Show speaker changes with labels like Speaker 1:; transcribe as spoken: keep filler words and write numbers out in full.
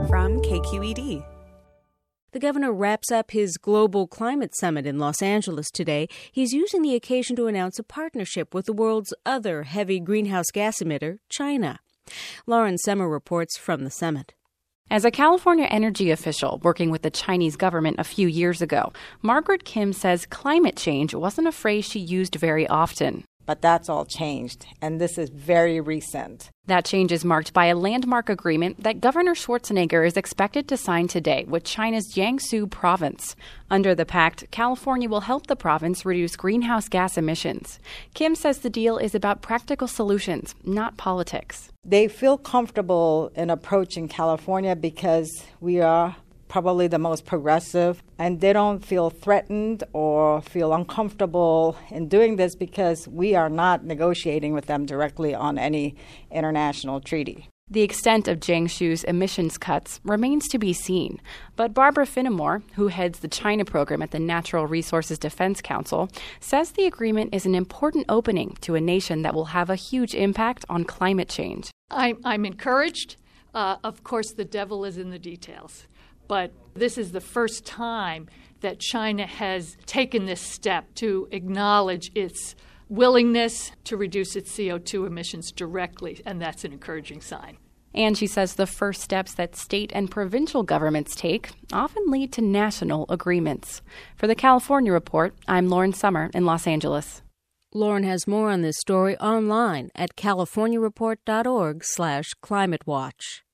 Speaker 1: from K Q E D.
Speaker 2: The governor wraps up his Global Climate Summit in Los Angeles today. He's using the occasion to announce a partnership with the world's other heavy greenhouse gas emitter, China. Lauren Sommer reports from the summit.
Speaker 3: As a California energy official working with the Chinese government a few years ago, Margaret Kim says climate change wasn't a phrase she used very often.
Speaker 4: But that's all changed, and this is very recent.
Speaker 3: That change is marked by a landmark agreement that Governor Schwarzenegger is expected to sign today with China's Jiangsu province. Under the pact, California will help the province reduce greenhouse gas emissions. Kim says the deal is about practical solutions, not politics.
Speaker 4: They feel comfortable in approaching California because we are probably the most progressive, and they don't feel threatened or feel uncomfortable in doing this because we are not negotiating with them directly on any international treaty.
Speaker 3: The extent of Jiangsu's emissions cuts remains to be seen, but Barbara Finnemore, who heads the China program at the Natural Resources Defense Council, says the agreement is an important opening to a nation that will have a huge impact on climate change.
Speaker 5: I'm, I'm encouraged. Uh, of course, the devil is in the details. But this is the first time that China has taken this step to acknowledge its willingness to reduce its C O two emissions directly, and that's an encouraging sign.
Speaker 3: And she says the first steps that state and provincial governments take often lead to national agreements. For the California Report, I'm Lauren Sommer in Los Angeles.
Speaker 2: Lauren has more on this story online at california report dot org slash climate watch.